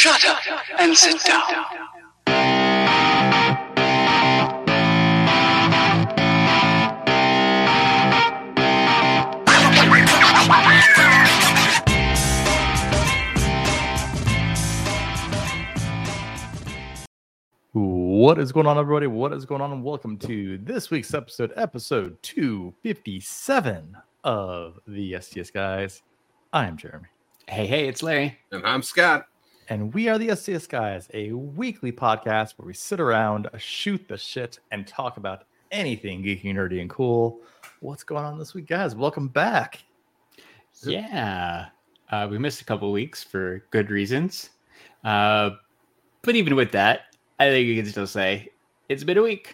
Shut up and sit down. What is going on, everybody? What is going on? And welcome to this week's episode 257 of the STS Guys. I am Jeremy. Hey, it's Larry. And I'm Scott. And we are the STS Guys, a weekly podcast where we sit around, shoot the shit, and talk about anything geeky, nerdy, and cool. What's going on this week, guys? Welcome back. Yeah. We missed a couple weeks for good reasons. But even with that, I think you can still say it's been a week.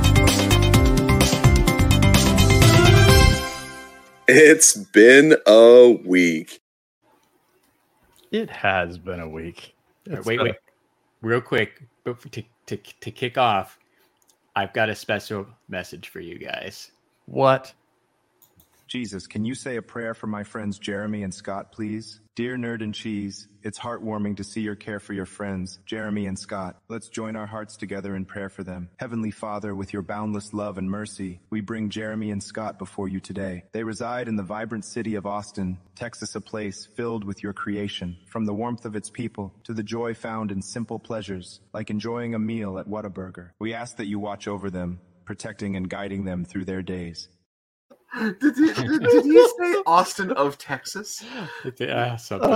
It's been a week. It has been a week. Wait. Real quick, but to kick off, I've got a special message for you guys. What? Jesus, can you say a prayer for my friends Jeremy and Scott, please? Dear Nerd and Cheese, it's heartwarming to see your care for your friends, Jeremy and Scott. Let's join our hearts together in prayer for them. Heavenly Father, with your boundless love and mercy, we bring Jeremy and Scott before you today. They reside in the vibrant city of Austin, Texas, a place filled with your creation. From the warmth of its people to the joy found in simple pleasures, like enjoying a meal at Whataburger. We ask that you watch over them, protecting and guiding them through their days. Did you say Austin of Texas? Something.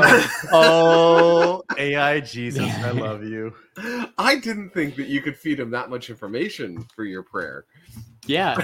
Oh, AI Jesus, I love you. I didn't think that you could feed him that much information for your prayer. Yeah,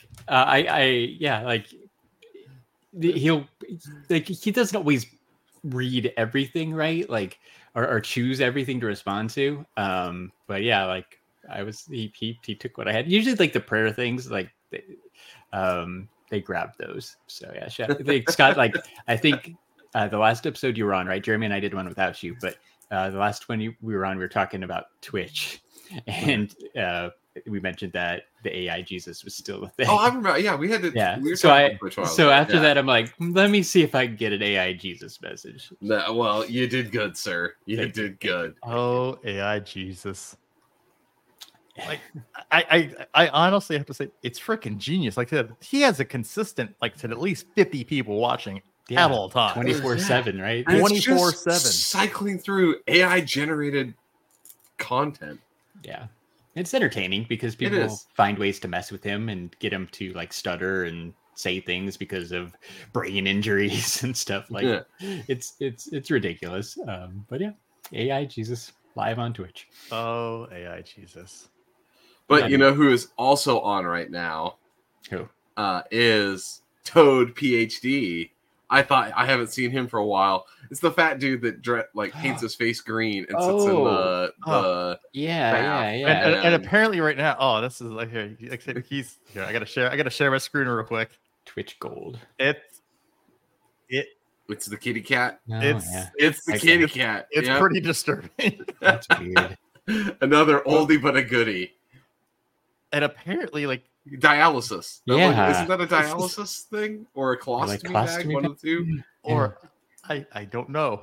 he doesn't always read everything right, like or choose everything to respond to. But yeah, like he took what I had. Usually, like the prayer things, like they grabbed those. So yeah, Scott, like I think the last episode you were on, right, Jeremy and I did one without you, but the last one we were on, we were talking about Twitch, and we mentioned that the AI Jesus was still a thing. Oh, I remember. Yeah, we had to. Yeah. We were So after yeah. that, I'm like, let me see if I can get an AI Jesus message. No, well, you did good, sir. You did good. Oh, AI Jesus. Like I honestly have to say it's freaking genius. Like he has a consistent to at least 50 people watching at all times. 24/7, right? And 24/7. cycling through AI generated content. Yeah. It's entertaining because people find ways to mess with him and get him to like stutter and say things because of brain injuries and stuff. Like it's ridiculous. But yeah, AI Jesus live on Twitch. Oh, AI Jesus. But you know who is also on right now? Who? Is Toad PhD. I haven't seen him for a while. It's the fat dude that paints his face green and sits in the bath. And apparently right now, this is like here. He's here. I gotta share my screen real quick. Twitch Gold. It's the kitty cat. It's the kitty cat. It's pretty disturbing. That's weird. Another oldie but a goodie. And apparently, dialysis. Yeah. Isn't that a dialysis thing or a colostomy bag? One of the two. Or I don't know.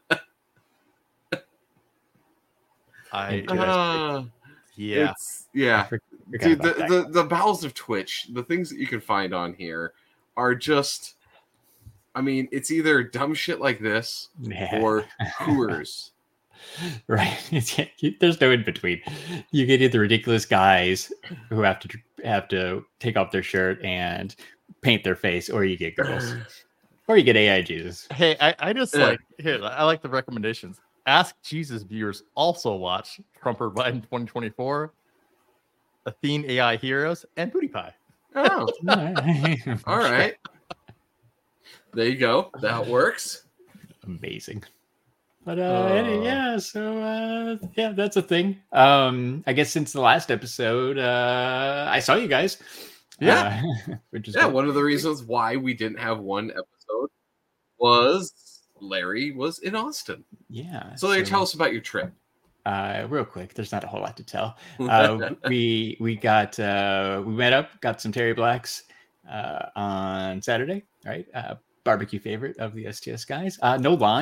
Yeah. Dude, the bowels of Twitch, the things that you can find on here are just, I mean, it's either dumb shit like this or hooers. Right. There's no in between. You get either ridiculous guys who have to take off their shirt and paint their face, or you get girls, or you get AI Jesus. Hey, I just I like the recommendations. Ask Jesus viewers also watch Trump or Biden 2024, Athene AI Heroes, and Booty Pie. Oh, all right. There you go. That works. Amazing. But that's a thing. I guess since the last episode, I saw you guys. Yeah. Which is one of the reasons why we didn't have one episode was Larry was in Austin. Yeah. So tell us about your trip. Real quick, there's not a whole lot to tell. We met up, got some Terry Blacks on Saturday, right? Barbecue favorite of the STS guys. No line.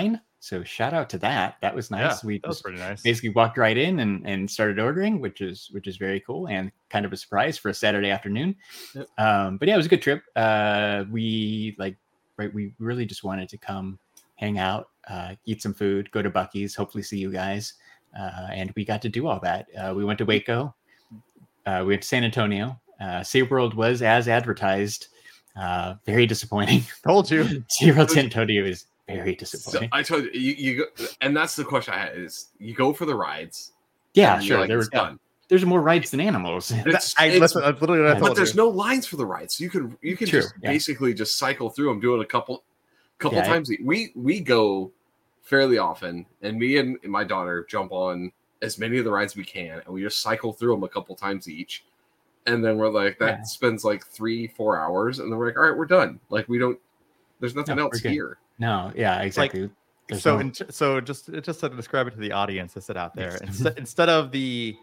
So shout out to that. That was nice. Yeah, that was pretty nice. Basically walked right in and started ordering, which is very cool and kind of a surprise for a Saturday afternoon. Yep. But yeah, it was a good trip. We really just wanted to come hang out, eat some food, go to Buc-ee's, hopefully see you guys. And we got to do all that. We went to Waco. We went to San Antonio. SeaWorld was as advertised. Very disappointing. Told you. SeaWorld San Antonio is very disappointing. So I told you go, and that's the question I had is you go for the rides. Yeah, sure. Like, there were done. There's more rides than animals. That's literally what I told but there's you. no lines for the rides. So you can True, just basically just cycle through them, do it a couple times. We go fairly often, and me and my daughter jump on as many of the rides we can, and we just cycle through them a couple times each. And then we're like, that spends like 3-4 hours, and then we're like, all right, we're done. Like there's nothing else here. No, yeah, exactly. Like, so just to describe it to the audience that's out there, instead of the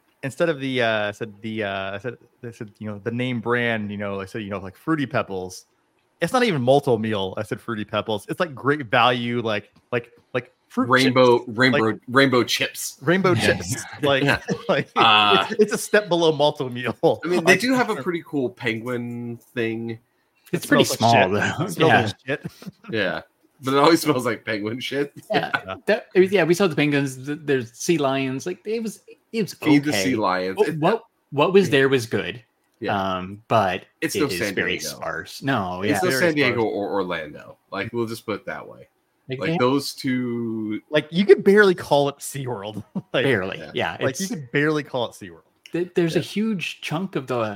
the name brand, I said, like Fruity Pebbles. It's not even Multi-Meal. I said Fruity Pebbles. It's like great value, like fruit rainbow chips. Rainbow chips. It's a step below Multi-Meal. I mean, they do have a pretty cool penguin thing. It's pretty small though. Yeah. But it always smells like penguin shit. Yeah. We saw the penguins. There's sea lions. Like it was Feed okay. the sea lions. What was there was good. Yeah. But it's no San very Diego. sparse. No, it's no San Diego or Orlando. Like we'll just put it that way. Like those two. Like you could barely call it SeaWorld. Barely. Yeah. Like you could barely call it SeaWorld. There's a huge chunk of the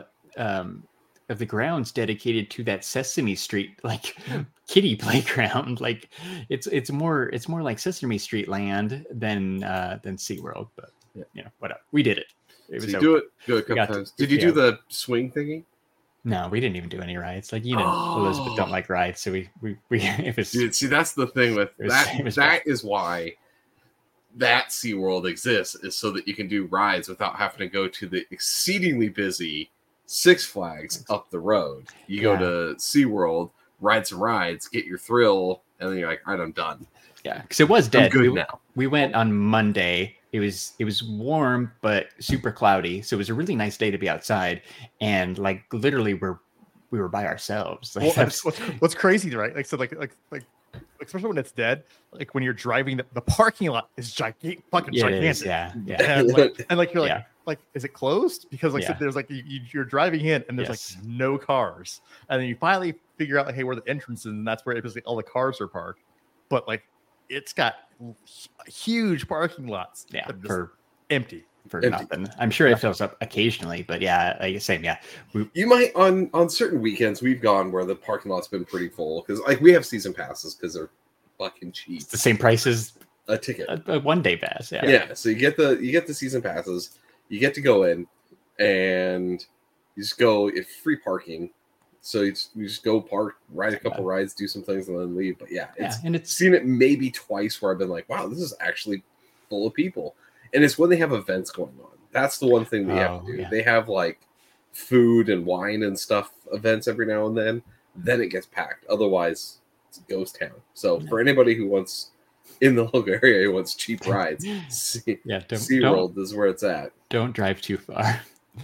grounds dedicated to that Sesame Street kiddie playground. Like it's more like Sesame Street land than SeaWorld, but whatever. We did it. It was do it a couple times. Did you do the swing thingy? No, we didn't even do any rides. Like Elizabeth don't like rides, so we it was. Dude, see, that's the thing with that. That is why that SeaWorld exists, is so that you can do rides without having to go to the exceedingly busy Six Flags up the road. You go to SeaWorld, ride some rides, get your thrill, and then you're like, all right, I'm done. Yeah, because it was dead. I'm good now. We went on Monday. It was warm but super cloudy, so it was a really nice day to be outside. And like literally, we were by ourselves. Like, what's crazy, right? Like so, like especially when it's dead. Like when you're driving, the parking lot is gigantic. Yeah. And like you're like, is it closed? Because so there's like you're driving in and there's like no cars, and then you finally figure out like, hey, where the entrance is, and that's where basically all the cars are parked. But like it's got huge parking lots. Yeah, for empty. For nothing. I'm sure it fills up occasionally, but same. Yeah, you might on certain weekends we've gone where the parking lot's been pretty full because like we have season passes because they're fucking cheap. It's the same price as a ticket, a 1 day pass. Yeah. So you get the season passes. You get to go in, and you just go. It's free parking. So you just go park, ride a couple rides, do some things, and then leave. But it's seen it maybe twice where I've been like, wow, this is actually full of people. And it's when they have events going on. That's the one thing they have to do. Yeah. They have like food and wine and stuff events every now and then. Then it gets packed. Otherwise, it's a ghost town. So for anybody who wants in the local area who wants cheap rides, SeaWorld is where it's at. Don't drive too far.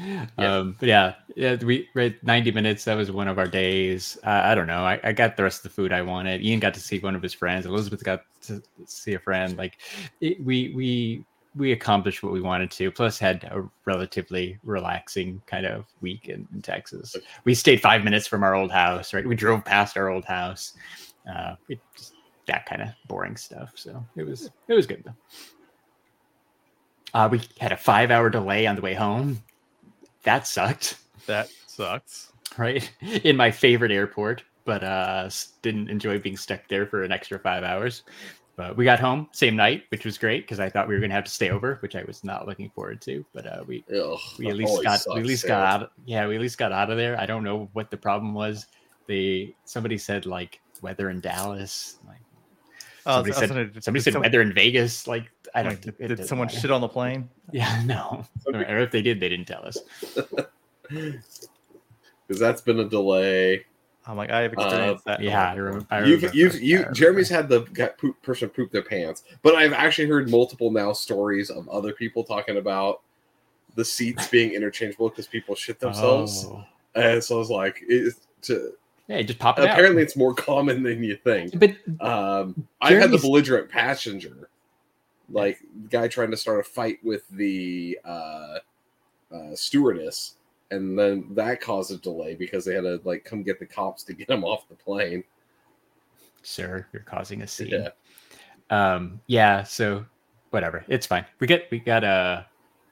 But we read 90 minutes. That was one of our days. I don't know. I got the rest of the food I wanted. Ian got to see one of his friends. Elizabeth got to see a friend. Like we accomplished what we wanted to. Plus, had a relatively relaxing kind of week in Texas. We stayed 5 minutes from our old house. Right, we drove past our old house. Just that kind of boring stuff. So it was good though. We had a 5-hour delay on the way home. That sucked. That sucks. Right? In my favorite airport, but didn't enjoy being stuck there for an extra 5 hours. But we got home same night, which was great because I thought we were going to have to stay over, which I was not looking forward to. But we at least got out. Yeah, we at least got out of there. I don't know what the problem was. Somebody said like weather in Dallas. Like somebody said weather in Vegas. Like I don't. Did someone shit on the plane? Yeah, no. Or if they did, they didn't tell us. Because that's been a delay. I'm like, I have experienced that. Yeah, I remember. Jeremy's had the person poop their pants, but I've actually heard multiple now stories of other people talking about the seats being interchangeable because people shit themselves. And so I was like, just pop it out. Apparently, it's more common than you think. But I've had the belligerent passenger, like the guy trying to start a fight with the stewardess, and then that caused a delay because they had to like come get the cops to get him off the plane. Sir, you're causing a scene. Yeah. So whatever, it's fine. We got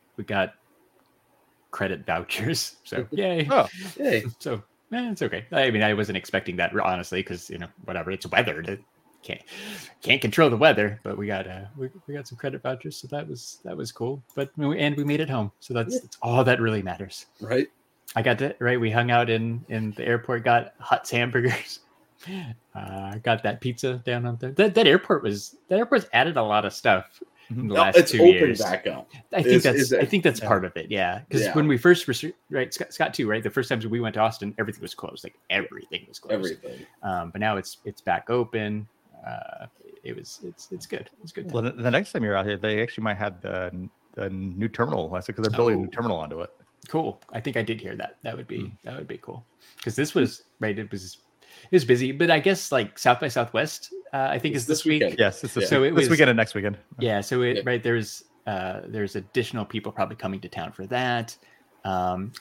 credit vouchers. So yay. Oh, yay. So it's okay. I mean, I wasn't expecting that honestly, because whatever, it's weather. Can't control the weather, but we got some credit vouchers, so that was cool. But we made it home, so that's all that really matters. Right. I got it right. We hung out in the airport, got Hut's hamburgers. Got that pizza down on there. That airport's added a lot of stuff in the last 2 years. It's opened back up. I think that's part of it. Yeah, because when we first right, Scott too, right? The first times we went to Austin, everything was closed. Like everything was closed. Everything. But now it's back open. It's good. It's good. Well, the next time you're out here, they actually might have the new terminal. That's because they're building a new terminal onto it. Cool. I think I did hear that. That would be cool. Because this was right. It was busy, but I guess like South by Southwest. I think is this week. Yes, it's so it was this weekend and next weekend. Yeah. So right there's additional people probably coming to town for that. My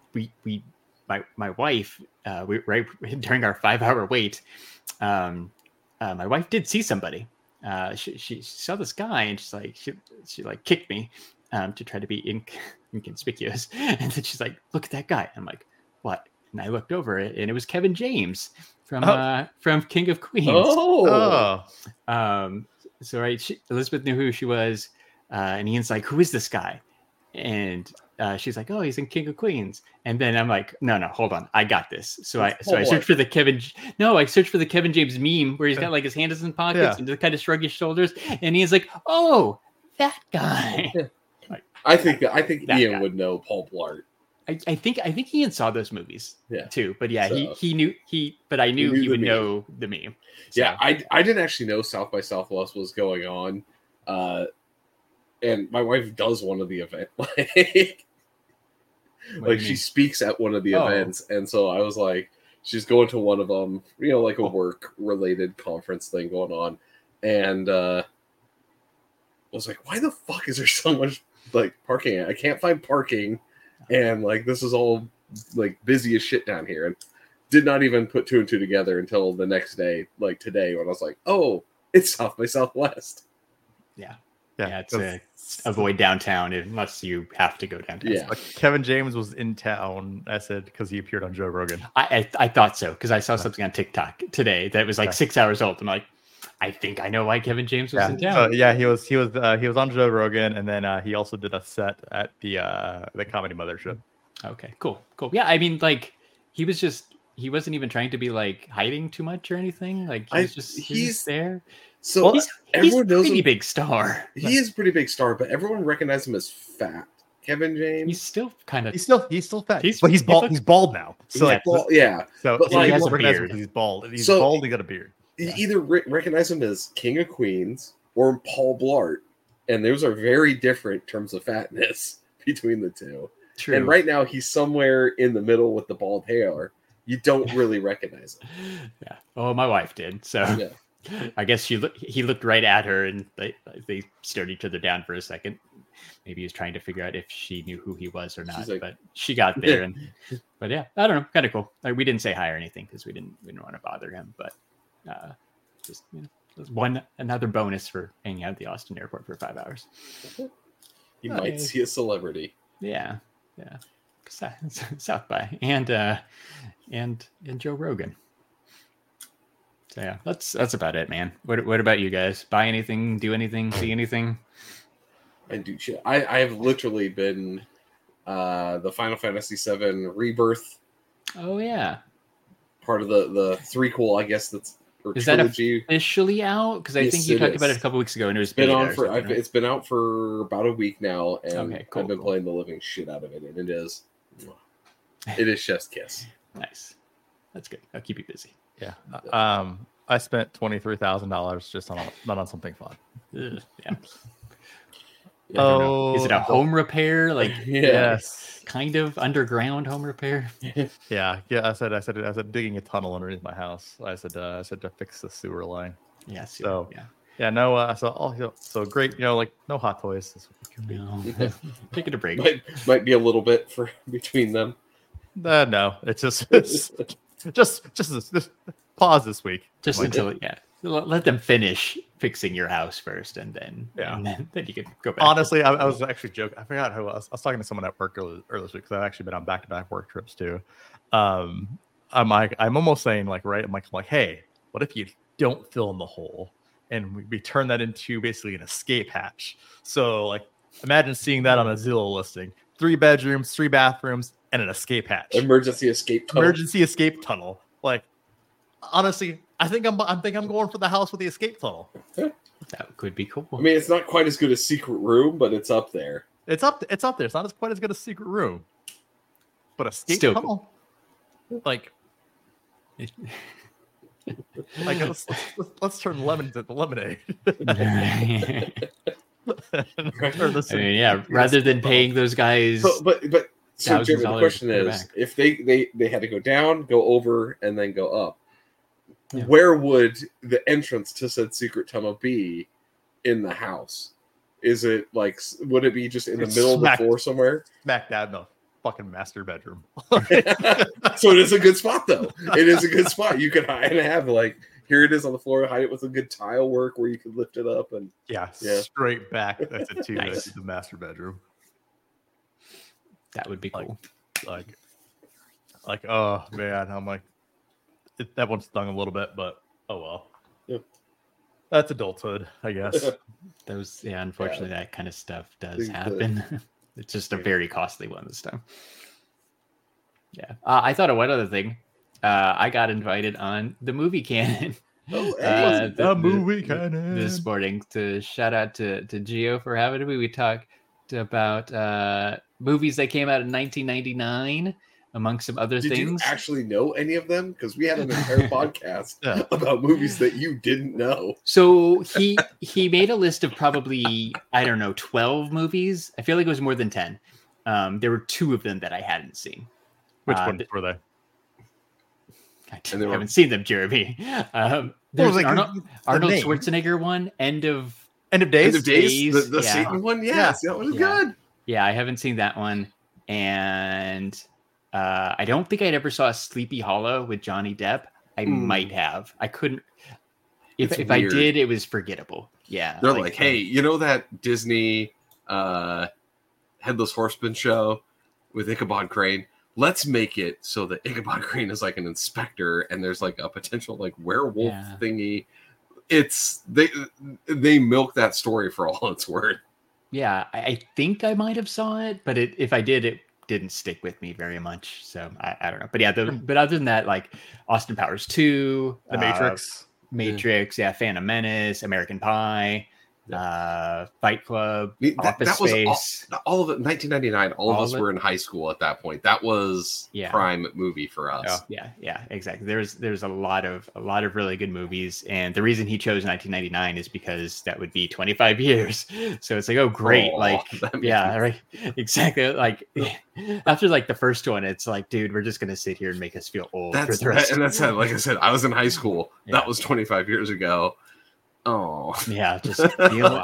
wife right during our 5-hour wait. My wife did see somebody. She saw this guy, and she kicked me to try to be inconspicuous. And then she's like, "Look at that guy." I'm like, "What?" And I looked over it, and it was Kevin James from King of Queens. Oh. So right, Elizabeth knew who she was, and Ian's like, "Who is this guy?" And she's like, "Oh, he's in King of Queens." And then I'm like, "No, hold on, I got this." So I searched for the Kevin James meme where he's got like his hands in pockets and just kind of shrug his shoulders, and he's like, "Oh, that guy." I think Ian would know Paul Blart. I think Ian saw those movies too, but he knew but I knew he would know the meme. So. Yeah, I didn't actually know South by Southwest was going on. And my wife does one of the events, like she speaks at one of the events, and so I was like, she's going to one of them, like a work-related conference thing going on, and I was like, why the fuck is there so much like parking? I can't find parking, and like this is all like busy as shit down here, and did not even put 2 and 2 together until the next day, like today, when I was like, oh, it's South by Southwest. Yeah, it's avoid downtown unless you have to go downtown. Yeah, like Kevin James was in town. I said because he appeared on Joe Rogan. I thought so because I saw something on TikTok today that was like 6 hours old. I'm like, I think I know why Kevin James was in town. He was on Joe Rogan, and then he also did a set at the Comedy Mothership. Okay, cool. Yeah, I mean, like he wasn't even trying to be like hiding too much or anything. Like he's there. So everyone knows him. Big star. He is a pretty big star, but everyone recognizes him as fat. Kevin James. He's still kind of. He's still fat. But he's bald. He's bald now. So So but like, he has a recognize him beard. because he's bald. He's bald. He got a beard. You either recognize him as King of Queens or Paul Blart, and those are very different terms of fatness between the two. True. And right now he's somewhere in the middle with the bald hair. You don't really recognize him. Yeah. Oh, my wife did. So I guess he looked right at her, and they stared each other down for a second. Maybe he was trying to figure out if she knew who he was or not, like, but she got there. But yeah, I don't know, kind of cool. Like, we didn't say hi or anything because we didn't want to bother him. But just another bonus for hanging out at the Austin airport for 5 hours. You might see a celebrity. Yeah. South by and Joe Rogan. So yeah, that's about it, man. What about you guys? Buy anything? Do anything? See anything? I do shit. I have literally been the Final Fantasy VII Rebirth. Oh yeah, part of the threequel, I guess. Is trilogy. That officially out? Because I think you talked about it a couple weeks ago, and it's been on for. It's been out for about a week now, and I've been playing the living shit out of it, and it is chef's kiss. Nice. That's good. I'll keep you busy. Yeah. I spent $23,000 just on something fun. Yeah. Is it a home repair? Like yes, kind of underground home repair. Yeah. I said digging a tunnel underneath my house. I said to fix the sewer line. Yeah. So yeah. No. So great. Like no hot toys this week. No. Taking a break. Might be a little bit for between them. No. It's just pause this week. Just until let them finish fixing your house first, and then you can go back. Honestly, I was actually joking. I forgot who I was talking to someone at work earlier this week because I've actually been on back-to-back work trips too. I'm almost saying I'm like, hey, what if you don't fill in the hole and we turn that into basically an escape hatch? So like, imagine seeing that on a Zillow listing: 3 bedrooms, 3 bathrooms, and an escape hatch. Emergency escape tunnel. Like, honestly, I think I'm going for the house with the escape tunnel. That could be cool. I mean, it's not quite as good as Secret Room, but it's up there. It's up there. It's not as quite as good as Secret Room, but escape Still tunnel. Cool. Like let's turn lemon into lemonade. Rather than paying those guys. But so Jeremy, the question is, if they had to go down, go over, and then go up, where would the entrance to said secret tunnel be in the house? Is it like, would it be just in the middle of the floor somewhere? Smack dab in the fucking master bedroom. So it is a good spot, though. It is a good spot. You could hide and have like, here it is on the floor. Hide it with a good tile work where you could lift it up and straight back. That's it too. Nice. The master bedroom. That would be cool. Like, oh man, I'm like, that one stung a little bit, but oh well. Yep. That's adulthood, I guess. Unfortunately, that kind of stuff does happen. It's just a very costly one this time. Yeah. I thought of one other thing. I got invited on the movie canon. The movie canon this morning. To shout out to Gio for having me. We talked about movies that came out in 1999, among some other things. Did you actually know any of them? Because we had an entire podcast about movies that you didn't know. So he made a list of probably 12 movies. I feel like it was more than 10. There were 2 of them that I hadn't seen. Which ones were they? I haven't seen them, Jeremy. There's Arnold Schwarzenegger one, End of Days. The Satan one? Yes, that one was good. Yeah, I haven't seen that one. And I don't think I'd ever saw Sleepy Hollow with Johnny Depp. I might have. I couldn't. If I did, it was forgettable. Yeah. They're like, hey, you know that Disney Headless Horseman show with Ichabod Crane? Let's make it so that Ichabod Crane is like an inspector and there's like a potential like werewolf thingy. It's they milk that story for all it's worth. Yeah, I think I might have saw it, but if I did, it didn't stick with me very much. So I don't know. But yeah, but other than that, like Austin Powers 2, The Matrix, Phantom Menace, American Pie, Fight Club, Office that Space. All of it, 1999. All of us were in high school at that point. That was prime movie for us. Yeah, exactly. There's a lot of really good movies, and the reason he chose 1999 is because that would be 25 years. So it's like, oh great, right, exactly. Like after like the first one, it's like, dude, we're just gonna sit here and make us feel old. That's like I said, I was in high school. Yeah. That was 25 years ago. Oh yeah, just feel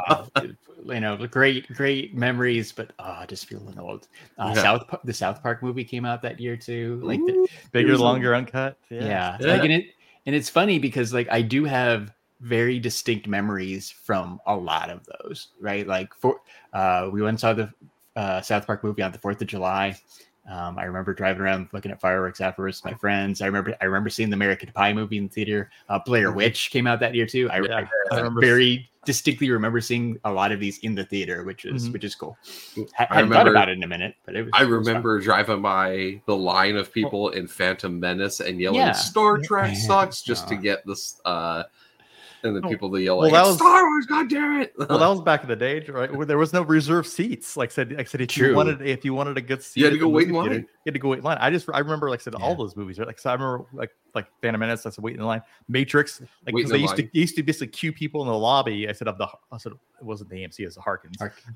great memories, but just feeling old. The South Park movie came out that year too, like bigger, longer, uncut. Yeah. Like, and it's funny because like I do have very distinct memories from a lot of those, right? Like we went and saw the South Park movie on the 4th of July. I remember driving around looking at fireworks afterwards with my friends. I remember seeing the American Pie movie in the theater. Blair Witch came out that year too. I remember very distinctly remember seeing a lot of these in the theater, which is cool. I hadn't thought about it in a minute, but I remember driving by the line of people in Phantom Menace and yelling "Star Trek sucks" just to get this And then people yell like, "It's Star Wars, God damn it!" Well, that was back in the day, right? Where there was no reserved seats. Like I said, if you wanted a good seat, you had to go wait in line. You had to go wait in line. I remember, like I said, all those movies, right? Like, so I remember like Phantom Menace. I said waiting in line. Matrix, like they used to basically queue people in the lobby. I said it wasn't the AMC, it was the Harkins.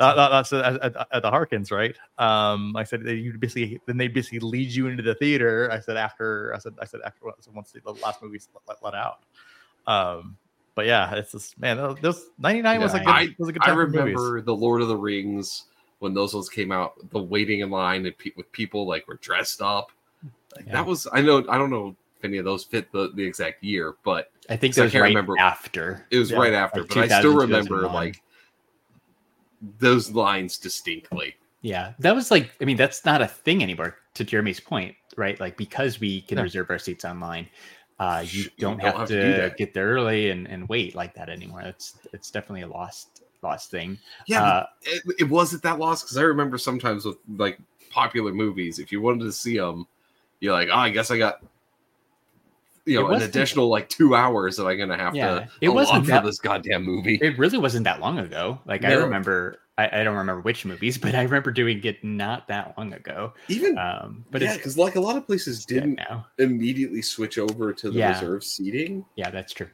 At the Harkins, right? I said they basically lead you into the theater. I said after once the last movie let out. But yeah, it's just, man, those 99 was a good time. I remember the Lord of the Rings when those ones came out, the waiting in line and with people like were dressed up. Like, that was, I don't know if any of those fit the exact year, but I think that was after. It was right after, like but I still remember like those lines distinctly. Yeah, that was like, I mean, that's not a thing anymore, to Jeremy's point, right? Like, because we can reserve our seats online. You don't have to get there early and wait like that anymore. It's definitely a lost thing. Yeah, it wasn't that lost because I remember sometimes with like popular movies, if you wanted to see them, you're like, I guess I got an additional like 2 hours that I'm gonna have to. It wasn't for this goddamn movie. It really wasn't that long ago. Like I remember. I don't remember which movies, but I remember doing it not that long ago. Even, but because like a lot of places didn't immediately switch over to the reserved seating. Yeah, that's true.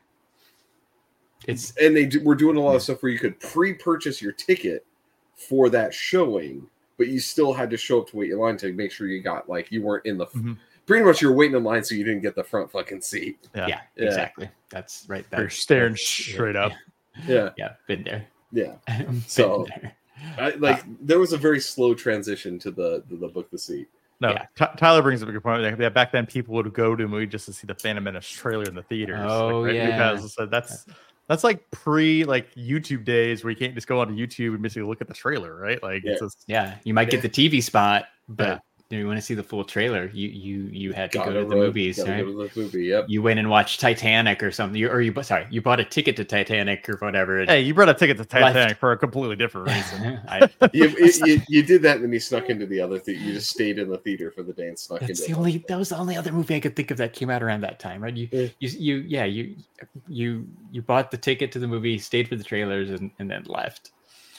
And they were doing a lot of stuff where you could pre-purchase your ticket for that showing, but you still had to show up to wait your line to make sure you got you weren't in the. Pretty much, you were waiting in line, so you didn't get the front fucking seat. Yeah. Exactly. That's right. You're staring straight up. Yeah, been there. Yeah, so there was a very slow transition to the book the seat. No, Tyler brings up a good point. Yeah, back then people would go to a movie just to see the Phantom Menace trailer in the theaters. Oh because that's like pre YouTube days where you can't just go onto YouTube and basically look at the trailer, right? Like it's just, you might get the TV spot, but you want to see the full trailer, you had to go to the movies, right? Go to the movie, yep. You went and watched Titanic or something, you bought a ticket to Titanic or whatever. Hey, you brought a ticket to Titanic for a completely different reason. You did that, and then you snuck into the other theater. You just stayed in the theater for the day and snuck into. That was the only other movie I could think of that came out around that time, right? You bought the ticket to the movie, stayed for the trailers, and then left.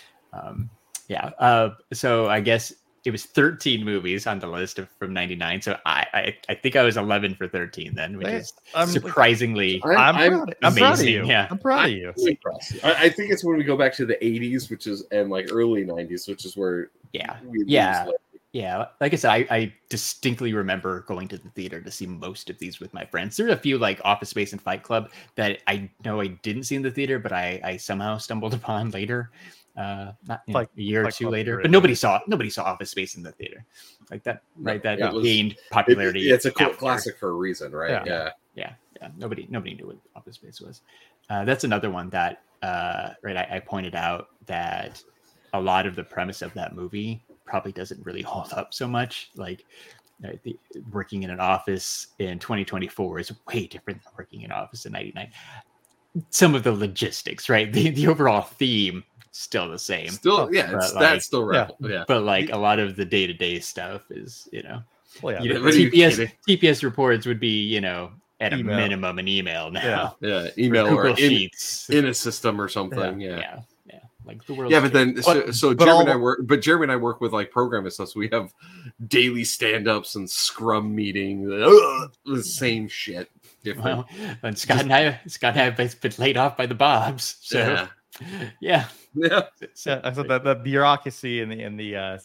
So I guess it was 13 movies on the list from 99. So I think I was 11 for 13 then, which is surprisingly I'm amazing. Proud of you. Yeah, I'm proud of you. I think it's when we go back to the 80s, which is early 90s, which is where like I said, I distinctly remember going to the theater to see most of these with my friends. There are a few like Office Space and Fight Club that I know I didn't see in the theater, but I somehow stumbled upon later. Not a year or two later, but nobody saw Office Space in the theater like that, right? That gained popularity. It's a cult classic for a reason, right? Yeah. Nobody knew what Office Space was. That's another one that I pointed out that a lot of the premise of that movie probably doesn't really hold up so much. Like working in an office in 2024 is way different than working in an office in 99. Some of the logistics, right? The overall theme still the same. That's still right. Yeah. But a lot of the day-to-day stuff is, TPS reports would be, at a minimum an email now. Yeah. Email Google or Sheets in a system or something. Yeah. Like the world. Yeah, but then Jeremy and I work with programming stuff, so we have daily stand-ups and Scrum meeting. The same shit. Well, and Scott and I have been laid off by the Bobs. So yeah. So the bureaucracy and the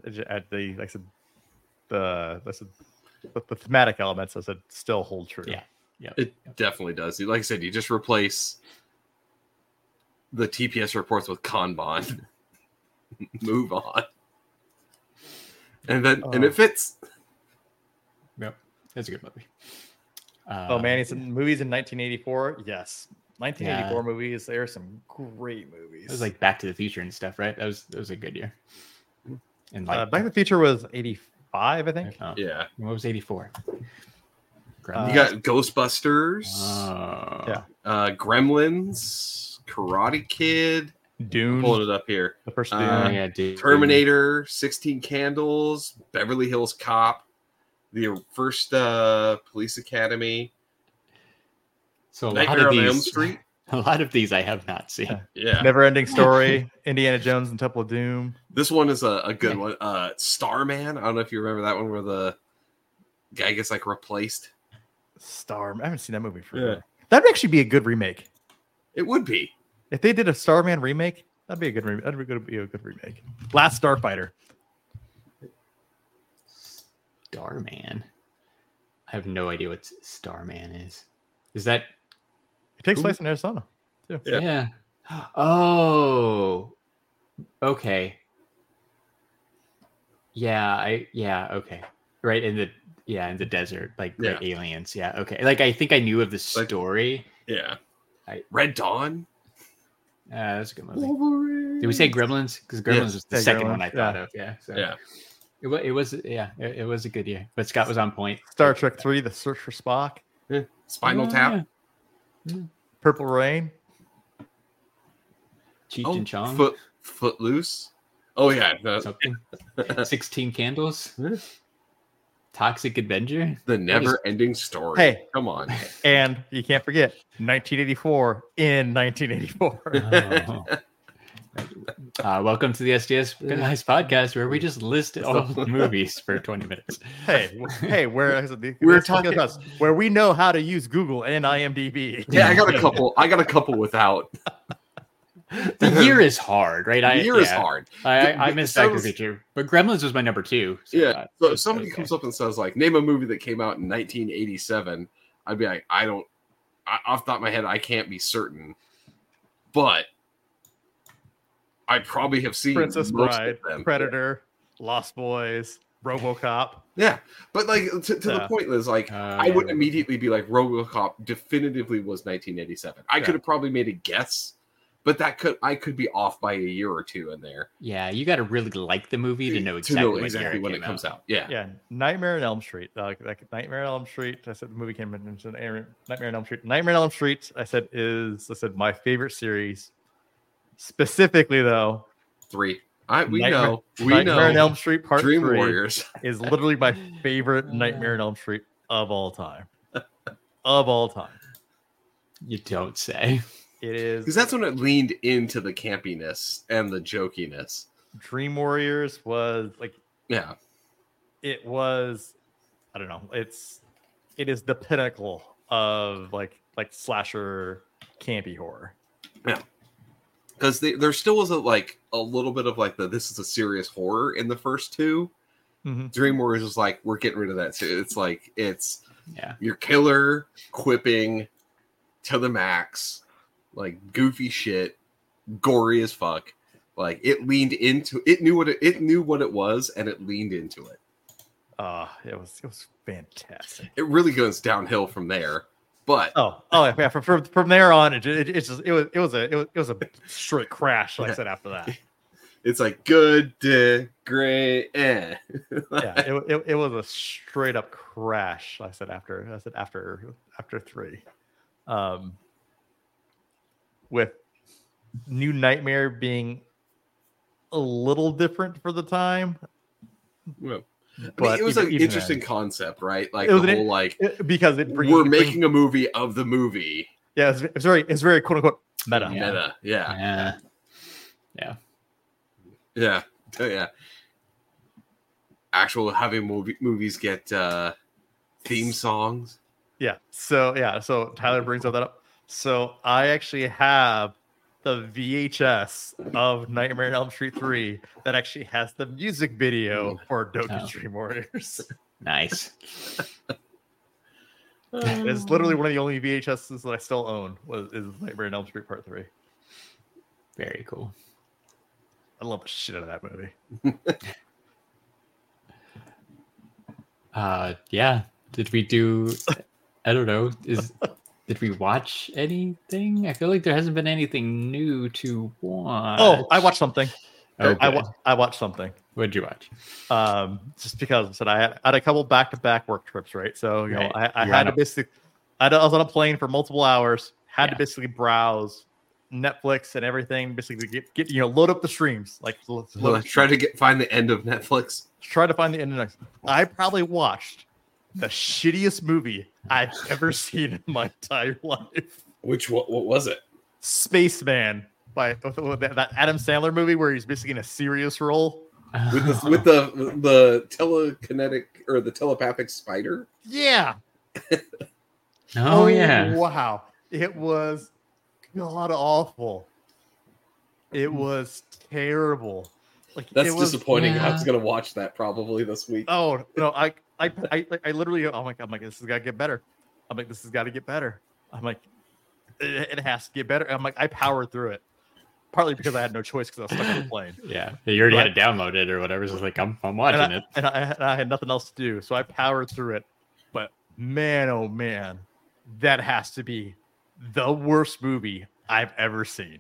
thematic elements as it still hold true. Yeah, it definitely does. Like I said, you just replace the TPS reports with Kanban. Move on, and it fits. Yep, it's a good movie. It's movies in 1984. Yes. 1984 movies. There are some great movies. It was like Back to the Future and stuff, right? That was a good year. And Back to the Future was 85, I think. Yeah. What was 84? You got Ghostbusters. Gremlins. Karate Kid. Dune. Pulling it up here. The first Dune. Dune. Terminator. 16 Candles. Beverly Hills Cop. The first Police Academy. So Nightmare on Elm Street. A lot of these I have not seen. Yeah. Never Ending Story, Indiana Jones and Temple of Doom. This one is a good one. Starman. I don't know if you remember that one where the guy gets like replaced. I haven't seen that movie forever. That'd actually be a good remake. It would be. If they did a Starman remake, that'd be a good remake. Last Starfighter. Starman. I have no idea what Starman is. Is that? It takes place in Arizona, too. Yeah. Oh. Okay. Yeah. Okay. Right in the desert, like aliens. Yeah. Okay. Like I think I knew of the story. Yeah. Red Dawn. That's a good movie. Did we say Gremlins? Because Gremlins was the second one I thought of. Yeah. So. Yeah. It was a good year, but Scott was on point. Star Trek 3: The Search for Spock. Yeah. Spinal Tap. Yeah. Purple Rain. Cheech and Chong. Footloose. Oh yeah. Something. 16 Candles. Toxic Avenger. The Never-Ending Story. Hey, come on. And you can't forget 1984 in 1984. Oh. Welcome to the SDS Nice Podcast, where we just list all the movies for 20 minutes. Hey, we're talking about where we know how to use Google and IMDb. Yeah, I got a couple without. The year is hard, right? The year is hard. I missed Agriculture, but Gremlins was my number 2. So so if somebody comes up and says, like, name a movie that came out in 1987, I'd be like, off the top of my head, I can't be certain. But I probably have seen Princess most Bride, of them. Predator, Lost Boys, RoboCop. Yeah, but like to the point is like I would immediately be like RoboCop definitively was 1987. I could have probably made a guess, but I could be off by a year or two in there. Yeah, you got to really like the movie to know exactly when it comes out. Yeah. Nightmare on Elm Street. Nightmare on Elm Street. I said the movie came in. Nightmare on Elm Street. Nightmare on Elm Street. I said my favorite series. Specifically, though, 3. We know. Nightmare on Elm Street Part Dream 3 Warriors is literally my favorite Nightmare on Elm Street of all time. Of all time. You don't say. It is because that's when it leaned into the campiness and the jokiness. Dream Warriors was like, it was. I don't know. It is the pinnacle of like slasher campy horror. Yeah. Because there still was a little bit of like this is a serious horror in the first 2. Mm-hmm. Dream Warriors was like, we're getting rid of that too. It's like your killer quipping to the max, like goofy shit, gory as fuck. Like it knew what it was, and it leaned into it. It was fantastic. It really goes downhill from there. But yeah, from there on, it was a straight crash. Like I said after that, it's like good, great, yeah, it was a straight up crash. I said after 3, with New Nightmare being a little different for the time. Well, it was an interesting concept, right? Like the whole because we're making a movie of the movie. Yeah, it's very quote unquote meta. Meta, yeah. Actual having movies get theme songs. Yeah. So Tyler brings that up. So I actually have the VHS of Nightmare on Elm Street 3 that actually has the music video for Doku's Dream Warriors. Nice. It's literally one of the only VHSs that I still own is Nightmare on Elm Street Part 3. Very cool. I love the shit out of that movie. Yeah. Did we do? I don't know. Did we watch anything? I feel like there hasn't been anything new to watch. Oh, I watched something. Okay. I watched something. What did you watch? Just because I said I had a couple back-to-back work trips, right? So I had to basically, I was on a plane for multiple hours. Had to basically browse Netflix and everything. Basically get load up the streams. Like try to find the end of Netflix. Try to find the end of Netflix. I probably watched the shittiest movie I've ever seen in my entire life. What was it? Spaceman by that Adam Sandler movie where he's basically in a serious role with the telekinetic or the telepathic spider. Yeah. Oh yeah. Wow. It was god awful. It was terrible. Like that's disappointing. Yeah. I was gonna watch that probably this week. Oh no, I literally I'm like this has got to get better. I'm like this has got to get better. I'm like it has to get better. I'm like I powered through it. Partly because I had no choice because I was stuck on the plane. Yeah, you already had to download it or whatever. So it's like I'm watching it, and I had nothing else to do, so I powered through it. But man, oh man, that has to be the worst movie I've ever seen.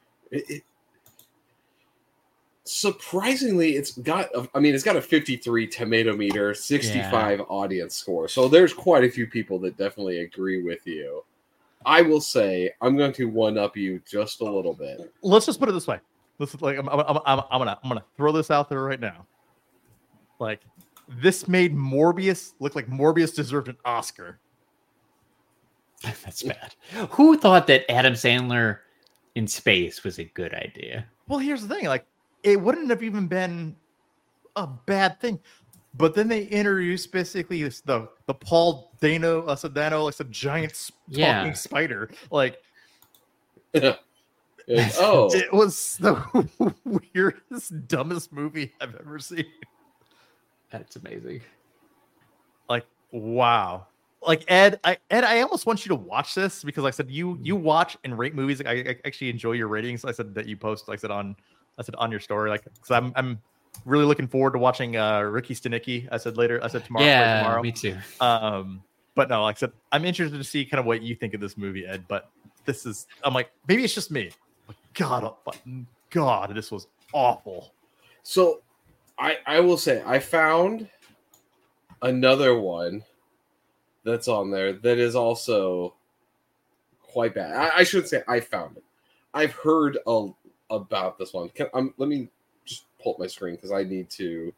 Surprisingly, it's got a 53 tomato meter, 65 audience score. So there's quite a few people that definitely agree with you. I will say I'm going to one up you just a little bit. Let's just put it this way. I'm gonna throw this out there right now. Like this made Morbius look like Morbius deserved an Oscar. That's bad. Who thought that Adam Sandler in space was a good idea? Well, here's the thing. Like it wouldn't have even been a bad thing. But then they introduced basically the Paul Dano, like a giant talking spider. Like, oh, it was the weirdest, dumbest movie I've ever seen. That's amazing. Like, wow. Like Ed, I almost want you to watch this because like I said you watch and rate movies. Like, I actually enjoy your ratings. I said that you post. I said on your story. Like, because I'm really looking forward to watching Ricky Stenicki. I said tomorrow. Yeah, tomorrow. Me too. But no, like I said, I'm interested to see kind of what you think of this movie, Ed. But I'm like, maybe it's just me. Like, God, this was awful. So, I will say I found another one that's on there that is also quite bad. I shouldn't say I found it. I've heard about this one. Let me just pull up my screen because I need to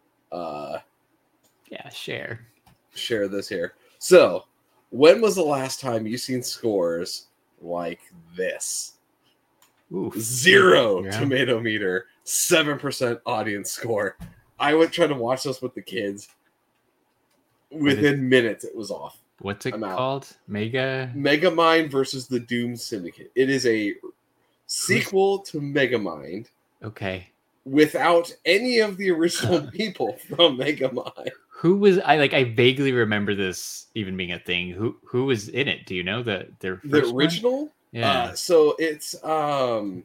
share this here. So when was the last time you seen scores like this? Ooh, 0 tomato meter, 7% audience score. I would try to watch this with the kids. Within minutes it was off. What's it called? Megamind versus the Doom Syndicate. It is a sequel to Megamind. Okay. Without any of the original people from Megamind. Who was I vaguely remember this even being a thing. Who was in it? Do you know the original? One? Yeah. So it's oh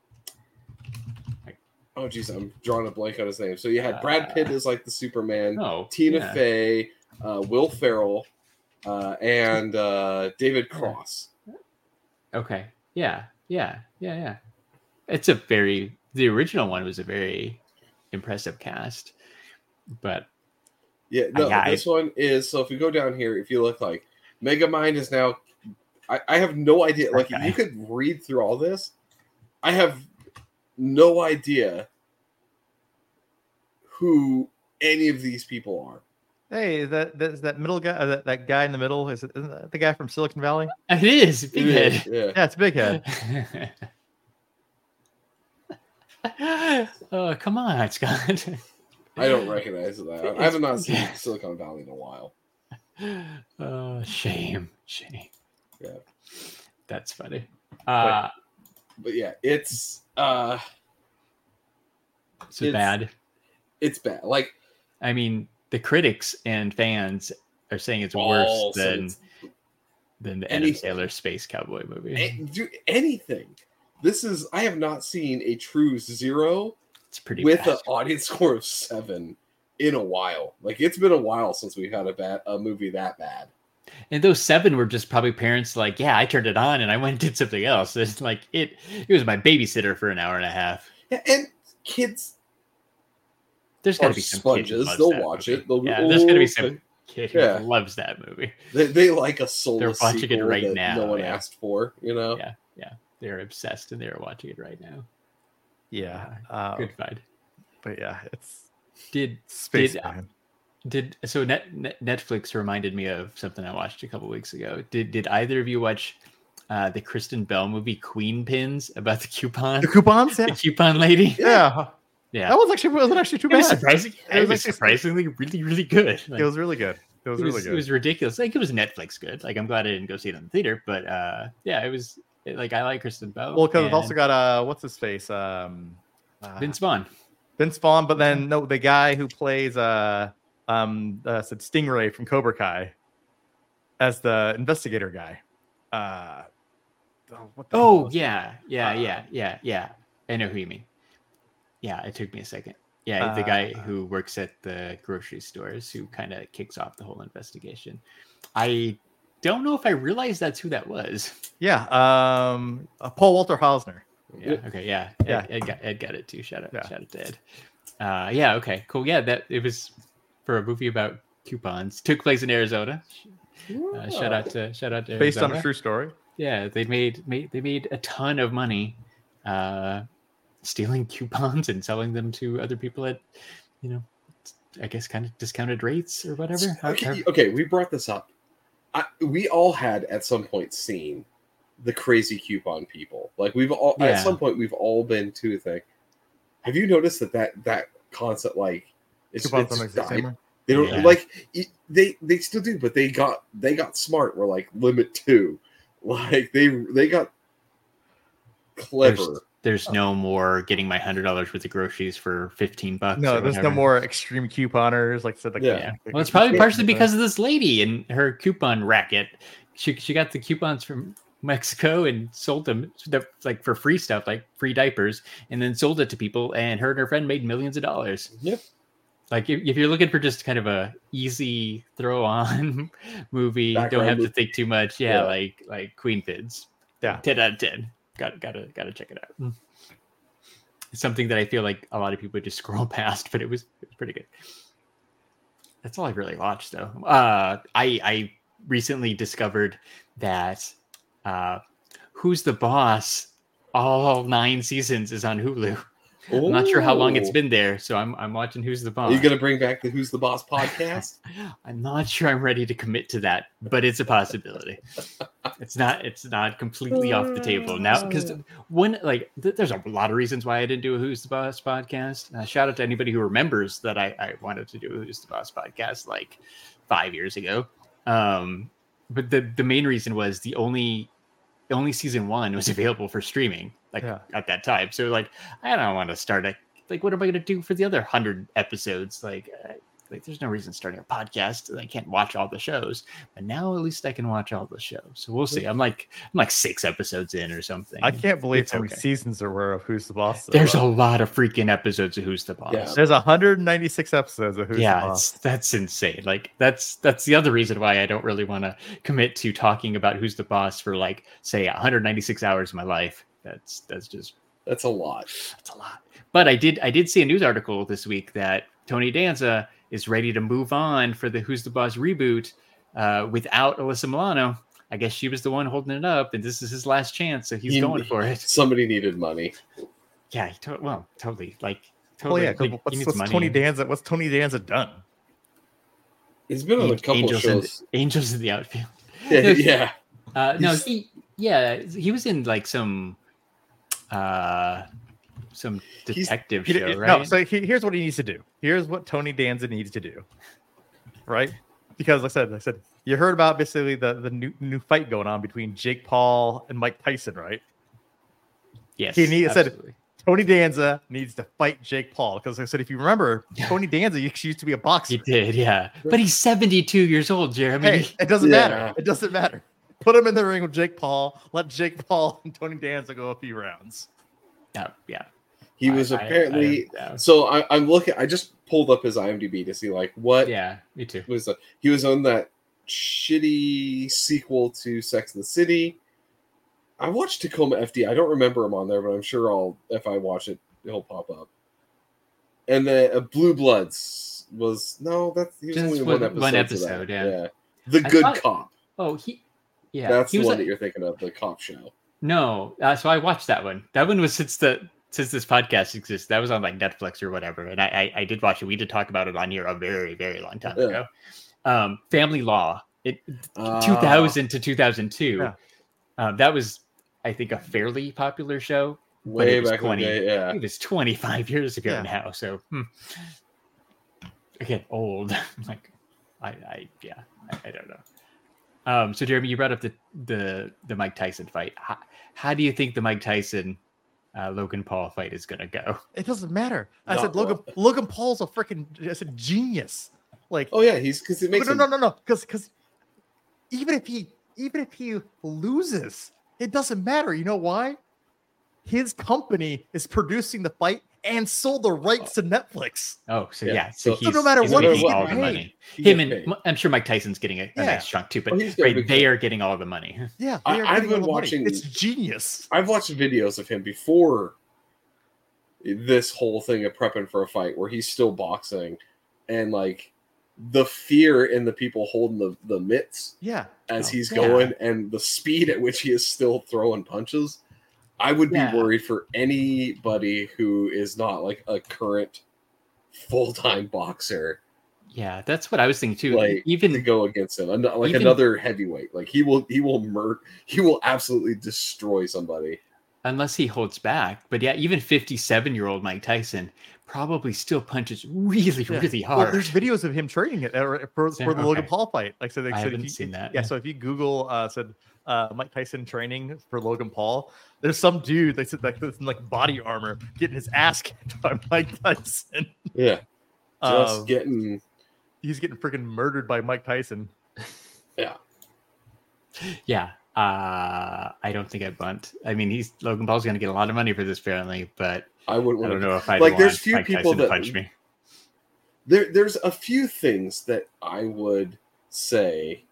geez, I'm drawing a blank on his name. So you had Brad Pitt as like the Superman, Tina Fey, Will Ferrell, and David Cross. Okay. Yeah. It's the original one was a very impressive cast, but this one is. So if you go down here, if you look like Megamind is now, I have no idea. Like you could read through all this. I have no idea who any of these people are. Hey, is that middle guy? That guy in the middle isn't that the guy from Silicon Valley? It is Big Head. Yeah, it's Big Head. Oh, come on, Scott. I don't recognize that. I have not seen Silicon Valley in a while. Oh, shame. Yeah, that's funny. But yeah, it's bad. It's bad. Like, I mean, the critics and fans are saying it's worse than the Adam Sandler Space Cowboy movie. Anything. I have not seen a true 0 with an audience score of 7 in a while. Like it's been a while since we've had a movie that bad. And those 7 were just probably parents like, yeah, I turned it on and I went and did something else. It's like it was my babysitter for an hour and a half. Yeah, and kids, there's got to be some sponges. They'll watch it. There's got to be some kid who loves that movie. They like a soulless They're watching it right now. No one asked for, you know. Yeah. They're obsessed and they're watching it right now. Yeah. Good find. But yeah, it's Netflix reminded me of something I watched a couple weeks ago. Did either of you watch the Kristen Bell movie Queen Pins about the coupons. The coupons, The coupon lady. Yeah. That wasn't actually too bad. It was surprisingly really, really good. Like, it was really good. It was It was ridiculous. Like, it was Netflix good. Like, I'm glad I didn't go see it in the theater, but it was like, I like Kristen Bell. Well, because it's also got what's his face? Vince Vaughn. Vince Vaughn, but then the guy who plays Stingray from Cobra Kai as the investigator guy. Yeah. I know who you mean. Yeah, it took me a second. Yeah, the guy who works at the grocery stores who kind of kicks off the whole investigation. I don't know if I realized that's who that was. Yeah, Paul Walter Hosner. Yeah. Okay. Yeah. Ed got it too. Shout out to Ed. Okay. Cool. Yeah. That it was for a movie about coupons. Took place in Arizona. Shout out to Arizona. Based on a true story. Yeah, they made a ton of money, stealing coupons and selling them to other people at, I guess kind of discounted rates or whatever. Okay, we brought this up. We all had at some point seen the crazy coupon people. Like at some point we've all been to a thing. Have you noticed that concept it's died? They don't they still do, but they got smart. We're like limit 2. Like they got clever. There's no more getting my $100 worth of groceries for $15. No, there's no more extreme couponers. Like I said, well, it's probably partially because of this lady and her coupon racket. She got the coupons from Mexico and sold them for free stuff, like free diapers, and then sold it to people. And her and her friend made millions of dollars. Yep. Like if you're looking for just kind of a easy throw on movie, don't have to think too much. Yeah. Like Queen Pins. Yeah. 10 out of 10. Gotta check it out. It's something that I feel like a lot of people just scroll past, but it was pretty good. That's all I really watched though. I recently discovered that Who's the Boss, all 9 seasons is on Hulu. I'm not sure how long it's been there, so I'm watching Who's the Boss. Are you going to bring back the Who's the Boss podcast? I'm not sure I'm ready to commit to that, but it's a possibility. It's not completely off the table now, because there's a lot of reasons why I didn't do a Who's the Boss podcast. Shout out to anybody who remembers that I wanted to do a Who's the Boss podcast like 5 years ago. But the main reason was the only season 1 was available for streaming at that time. So I don't want to start what am I going to do for the other 100 episodes? There's no reason starting a podcast. I can't watch all the shows, but now at least I can watch all the shows. So we'll see. I'm like 6 episodes in or something. I can't believe how many seasons there were of Who's the Boss. There's a lot of freaking episodes of Who's the Boss. Yeah. There's 196 episodes of Who's the Boss. That's insane. That's the other reason why I don't really want to commit to talking about Who's the Boss for say 196 hours of my life. That's a lot. That's a lot. But I did see a news article this week that Tony Danza is ready to move on for the Who's the Boss reboot without Alyssa Milano. I guess she was the one holding it up, and this is his last chance, so he's going for it. Somebody needed money. Yeah, totally. What's Tony Danza? What's Tony Danza done? He's been on a couple of shows. Angels in the Outfield. Yeah. He was in some detective show, right? No, so here's what he needs to do. Here's what Tony Danza needs to do, right? Because like I said, you heard about basically the new fight going on between Jake Paul and Mike Tyson, right? Yes. Said Tony Danza needs to fight Jake Paul because I said if you remember, Tony Danza used to be a boxer. He did, yeah. But he's 72 years old, Jeremy. Hey, it doesn't matter. It doesn't matter. Put him in the ring with Jake Paul. Let Jake Paul and Tony Danza go a few rounds. Yeah. He was apparently. So I'm looking. I just pulled up his IMDb to see what. Yeah, me too. He was on that shitty sequel to Sex and the City. I watched Tacoma FD. I don't remember him on there, but I'm sure if I watch it, he'll pop up. And then Blue Bloods he was only one episode. Yeah. The Good Cop. Oh, that's the one that you're thinking of, the cop show. No, so I watched that one. That one was since this podcast exists. That was on Netflix or whatever, and I did watch it. We did talk about it on here a very, very long time ago. Family Law, 2000 to 2002. That was, I think, a fairly popular show. Way back in the day, yeah. It was 25 years ago now. So I get old. Like, I don't know. So Jeremy, you brought up the Mike Tyson fight. How do you think the Mike Tyson Logan Paul fight is gonna go? It doesn't matter. I said Logan Paul's a freaking genius. Like, oh yeah, because he makes no, because even if he loses, it doesn't matter. You know why? His company is producing the fight and sold the rights to Netflix. Oh, so yeah. So no matter what, he's all getting the paid. money. Him and I'm sure Mike Tyson's getting a nice chunk too, but they are getting all the money. Yeah, I've been watching. It's genius. I've watched videos of him before this whole thing of prepping for a fight, where he's still boxing, and like the fear in the people holding the mitts, as he's going, and the speed at which he is still throwing punches. I would be worried for anybody who is not like a current full-time boxer. Yeah, that's what I was thinking too. Like, even to go against him, like another heavyweight, like he will absolutely destroy somebody unless he holds back. But yeah, even 57-year-old Mike Tyson probably still punches really hard. Well, there's videos of him training it for the Logan Paul fight. Like, so I haven't seen that. Yeah, so if you Google Mike Tyson training for Logan Paul, there's some dude they said like body armor getting his ass kicked by Mike Tyson. Yeah, he's getting freaking murdered by Mike Tyson. Yeah. I don't think I'd bunt. I mean, Logan Paul's going to get a lot of money for this, apparently, but I don't know if I'd want there's few Mike people Tyson that to punch me. There's a few things that I would say.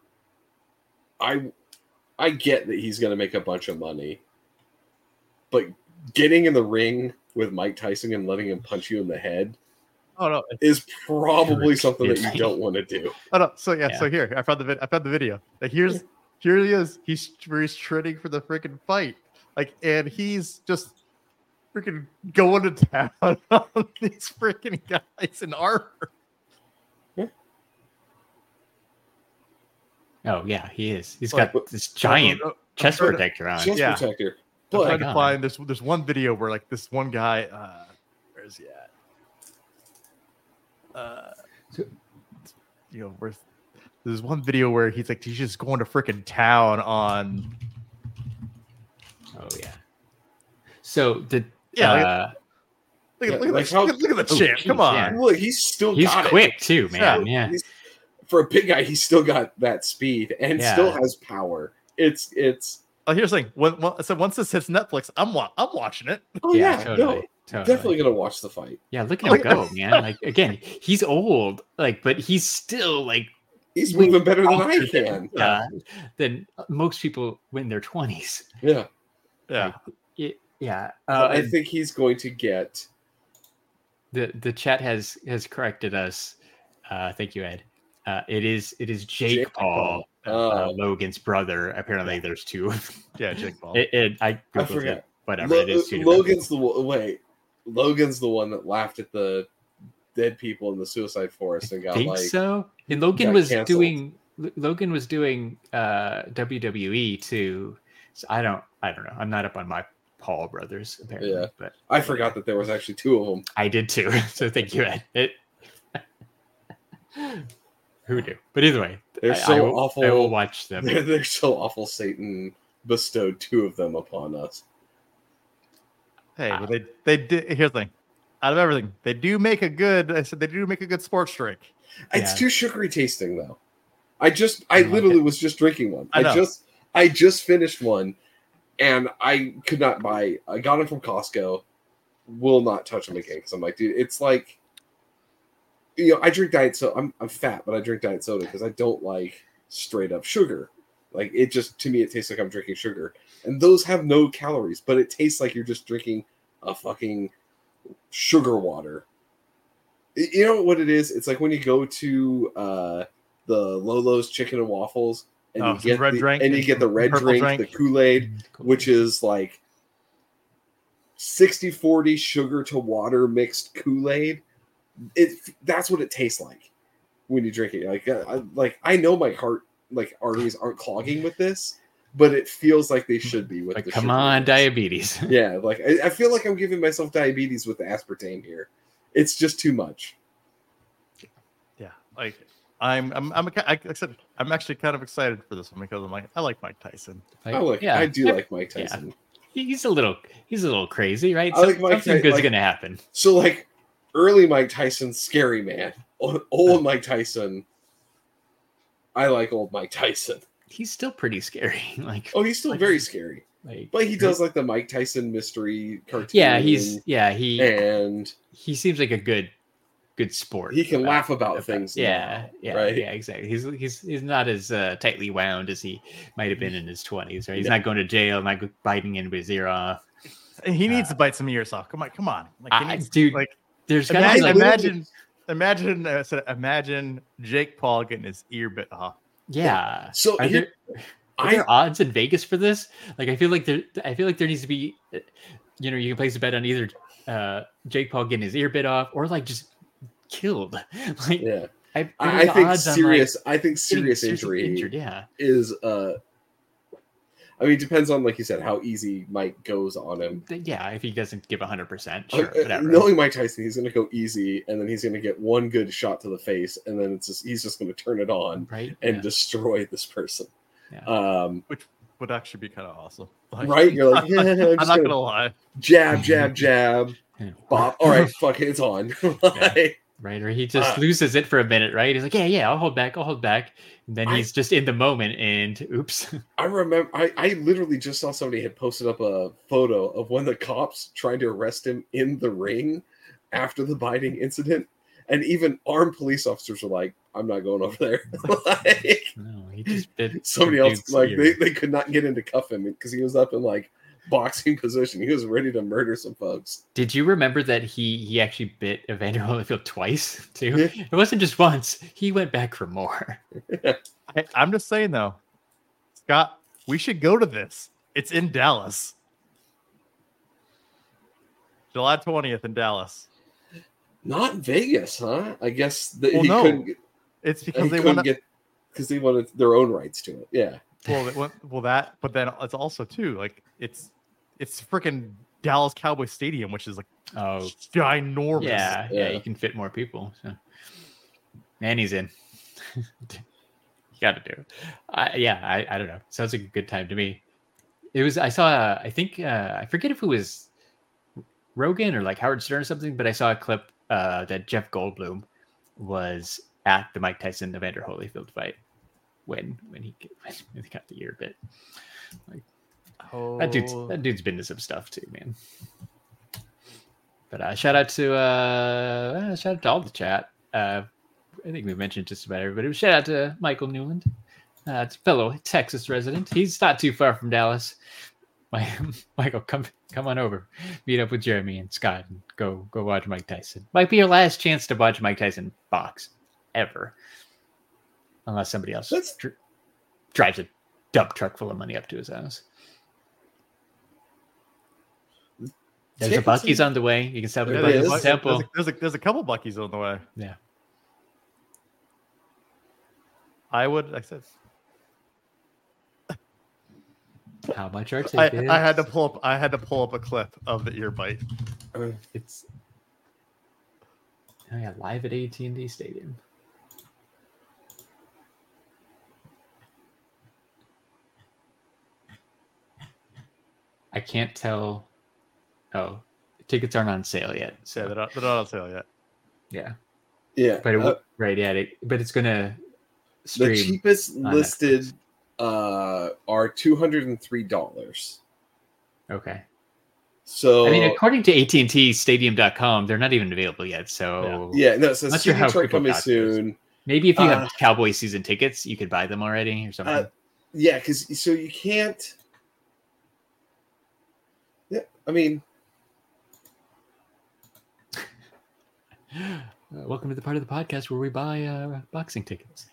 I get that he's going to make a bunch of money, but getting in the ring with Mike Tyson and letting him punch you in the head is probably something that you don't want to do. Oh no! So here I found the video. Like, here he is. He's training for the freaking fight. Like, and he's just freaking going to town on these freaking guys in armor. Oh yeah, he is. He's got this giant chest protector on. Chest protector. But I'm trying to find there's one video where like this one guy, where is he at? There's one video where he's just going to freaking town on. Oh yeah. So look at the champ. Come on. Yeah. Look, he's quick too, man. Yeah. For a big guy, he's still got that speed and still has power. It's. Oh, here's the thing. So once this hits Netflix, I'm watching it. Oh yeah, totally. Definitely gonna watch the fight. Yeah, look at him go, man. Like, again, he's old, but he's still like he's moving better than I can. Than most people in their 20s. Yeah. I think he's going to get. The chat has corrected us. Thank you, Ed. It is Jake Paul, Logan's brother. Apparently, there's two. Yeah, Jake Paul. I forgot. It. Whatever. It is two. Logan's the one that laughed at the dead people in the suicide forest and got so. And Logan was doing WWE too. So I don't know. I'm not up on my Paul brothers apparently. But I forgot that there was actually two of them. I did too. So thank you, Ed. Who knew? But either way, they're so awful. I will watch them. They're so awful. Satan bestowed two of them upon us. Hey, but they did. Here's the thing. Out of everything, they do make a good. I said they do make a good sports drink. It's too sugary tasting though. I literally was just drinking one. I just finished one, and I could not buy. I got them from Costco. Will not touch them again because I'm like, dude, it's like. I drink diet soda. I'm fat, but I drink diet soda because I don't like straight up sugar. Like, it just, to me, it tastes like I'm drinking sugar. And those have no calories, but it tastes like you're just drinking a fucking sugar water. You know what it is? It's like when you go to the Lolo's Chicken and Waffles and you get the red drink, the Kool-Aid, which is like 60-40 sugar to water mixed Kool-Aid. That's what it tastes like when you drink it. Like I know my heart arteries aren't clogging with this, but it feels like they should be with like, the come on, sugars. diabetes. Yeah, like I feel like I'm giving myself diabetes with the aspartame here. It's just too much. Yeah, like I'm actually kind of excited for this one because I like Mike Tyson. I do like Mike Tyson. Yeah. He's a little crazy, right? I like Mike Something good's gonna happen. So like early Mike Tyson, scary man. Old Mike Tyson. I like old Mike Tyson. He's still pretty scary. He's still very scary. But he does like the Mike Tyson mystery cartoon. Yeah, he seems like a good sport. He can laugh about things. Yeah, right? Yeah, exactly. He's not as tightly wound as he might have been in his 20s. Right? He's not going to jail, not biting anybody's ear off. He needs to bite some ears off. Come on, dude. Like, there's imagine Jake Paul getting his ear bit off. Yeah. So are there odds in Vegas for this? Like, I feel like there needs to be, you can place a bet on either Jake Paul getting his ear bit off or like just killed. Like, yeah. I think serious. I think serious injury injured, yeah. is I mean, it depends on, like you said, how easy Mike goes on him. Yeah, if he doesn't give 100%, sure, whatever. Knowing Mike Tyson, he's going to go easy, and then he's going to get one good shot to the face, and then he's just going to turn it on and destroy this person. Yeah. Which would actually be kind of awesome. Like, right? You're like, I'm not going to lie. Jab, jab, jab. Bop. All right, fuck it, it's on. Right, or he just loses it for a minute, right? He's like, yeah, I'll hold back. And then he's just in the moment, and oops. I remember, I literally just saw somebody had posted up a photo of one of the cops trying to arrest him in the ring after the biting incident. And even armed police officers were like, I'm not going over there. No, he just bit somebody else, like, they could not get in to cuff him because he was up in, like, boxing position. He was ready to murder some folks. Did you remember that he actually bit Evander Holyfield twice too? It wasn't just once. He went back for more. I'm just saying though, Scott, we should go to this. It's in Dallas. July 20th in Dallas. Not Vegas, huh? I guess it's because they wanted their own rights to it. Yeah. But then it's also too like it's freaking Dallas Cowboy Stadium, which is like ginormous. Yeah, you can fit more people. So. And he's in. You got to do it. I don't know. Sounds like a good time to me. It was. I saw. I think I forget if it was Rogan or like Howard Stern or something, but I saw a clip that Jeff Goldblum was at the Mike Tyson Evander Holyfield fight. When he got the ear bit, like that dude's been to some stuff too, man. But shout out to all the chat. I think we mentioned just about everybody. Shout out to Michael Newland, it's a fellow Texas resident. He's not too far from Dallas. Michael, come on over, meet up with Jeremy and Scott, and go watch Mike Tyson. Might be your last chance to watch Mike Tyson box ever. Unless somebody else drives a dump truck full of money up to his house. There's a Buc-ee's on the way. You can stop at the Temple. There's a couple Buc-ee's on the way. Yeah. I said. How much are tickets? I had to pull up a clip of the ear bite. It's live at AT&T Stadium. I can't tell. Oh, tickets aren't on sale yet. So they're not on sale yet. Yeah. Yeah. But but it's gonna stream. The cheapest listed are $203. Okay. So I mean, according to AT&T Stadium.com, they're not even available yet. So no, so Stadium coming soon. Maybe if you have Cowboy season tickets, you could buy them already or something. Yeah, because you can't. Yeah, I mean. Welcome to the part of the podcast where we buy boxing tickets.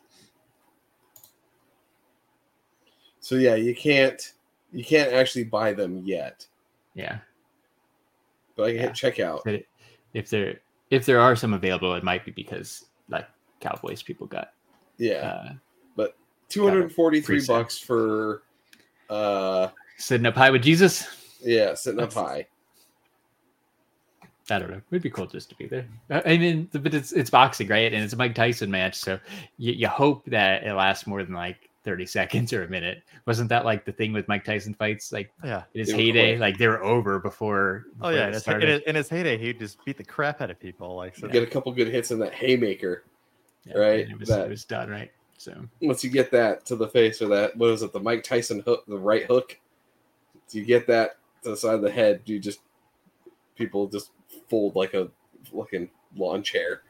So yeah, you can't actually buy them yet. Yeah. But I can hit checkout. But if there are some available, it might be because like Cowboys people got. Yeah. But $243 for Sitting up high with Jesus. Yeah, sitting up high. I don't know. It'd be cool just to be there. I mean, but it's boxing, right? And it's a Mike Tyson match, so you hope that it lasts more than like 30 seconds or a minute. Wasn't that like the thing with Mike Tyson fights? Like, in his heyday, like they were over before. In his heyday, he'd just beat the crap out of people. Like, so. Get a couple good hits in that haymaker, right? It was done right. So once you get that to the face, or that, what was it, the Mike Tyson hook, the right hook? So you get that to the side of the head, people just fold like a fucking lawn chair.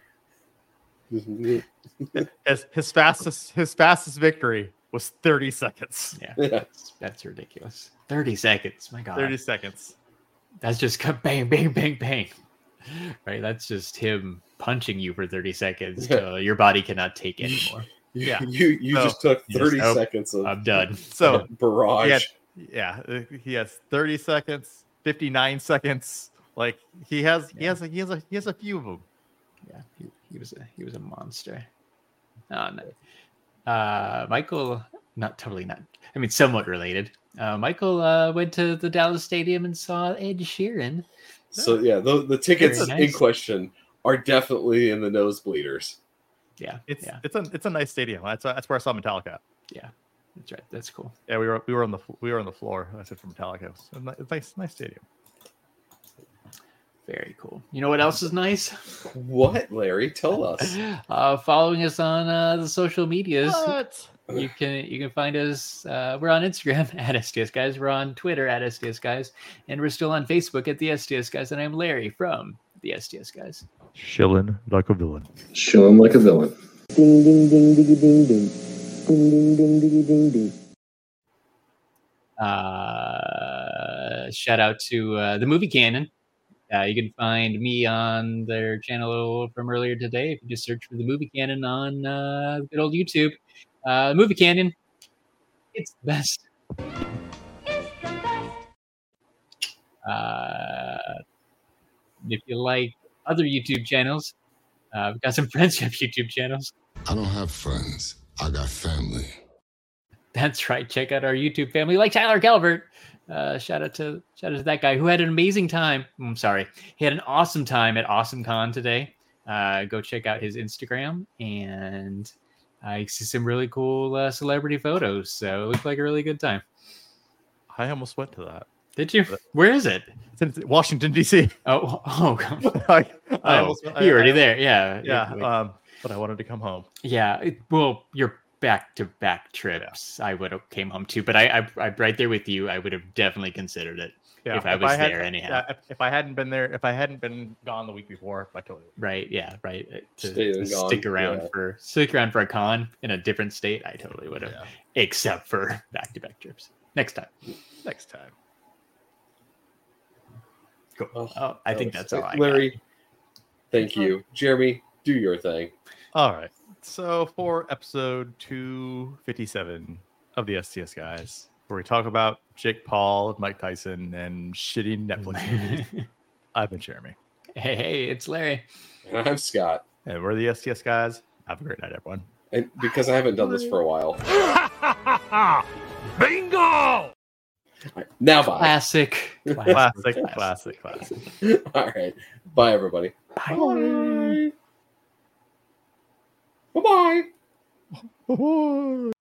his fastest victory was 30 seconds. Yeah. That's ridiculous. 30 seconds. My God. 30 seconds. That's just bang, bang, bang, bang. Right? That's just him punching you for 30 seconds till your body cannot take anymore. Yeah. You just took 30 seconds of I'm done. So barrage. He has 30 seconds, 59 seconds. Like he has a few of them. Yeah, he was a monster. Oh, no. Michael, somewhat related. Michael went to the Dallas Stadium and saw Ed Sheeran. So the tickets in question are definitely in the nosebleeders. Yeah, it's a nice stadium. That's where I saw Metallica. Yeah, that's right. That's cool. Yeah, we were on the floor. I said for Metallica. It's nice stadium. Very cool. You know what else is nice? What, Larry? Tell us. Following us on the social medias. What? You can find us. We're on Instagram at STS Guys. We're on Twitter at STS Guys, and we're still on Facebook at the STS Guys. And I'm Larry from the STS Guys. Shilling like a villain. Shilling like a villain. Ding ding ding ding ding ding. Ding ding ding ding ding ding. Shout out to the Movie Canon. You can find me on their channel from earlier today. If you just search for the Movie Canon on good old YouTube. Movie Canon, it's the best. If you like other YouTube channels, we've got some friendship YouTube channels. I don't have friends. I got family. That's right. Check out our YouTube family, like Tyler Calvert. Shout out to that guy who had an amazing time. I'm sorry. He had an awesome time at AwesomeCon today. Go check out his Instagram, and I see some really cool celebrity photos. So it looked like a really good time. I almost went to that. Did you? Where is it? It's in Washington, D.C. Oh. You're already there. Yeah. Yeah. But I wanted to come home. Yeah. You're back-to-back trips. I would have came home too, but I'm right there with you. I would have definitely considered it if I was there anyhow. Yeah, if I hadn't been there, if I hadn't been gone the week before, I totally would. Right. Yeah. Right. To stick around for a con in a different state, I totally would have. Yeah. Except for back-to-back trips. Next time. Cool. I think that's all I got. Larry, thank you. Jeremy, do your thing. All right. So for episode 257 of the STS Guys, where we talk about Jake Paul, Mike Tyson, and shitty Netflix movies, I've been Jeremy. Hey, it's Larry. And I'm Scott. And we're the STS Guys. Have a great night, everyone. And because I haven't done this for a while. Bingo! Right, now bye. Classic. All right. Bye, everybody. Bye. Bye. Bye-bye.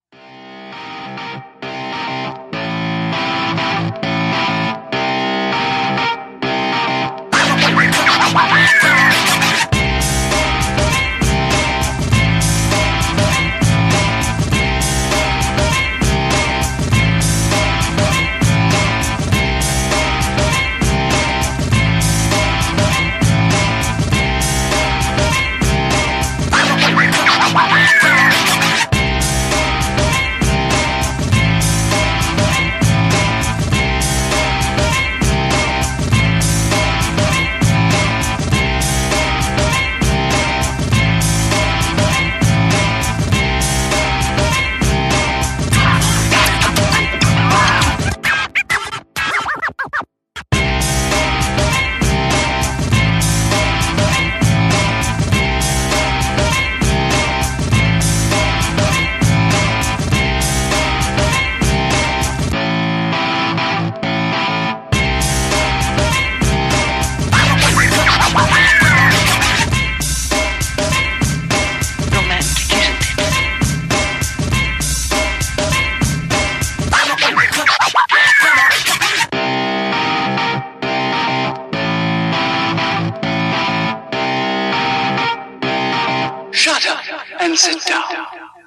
Shut up and sit down.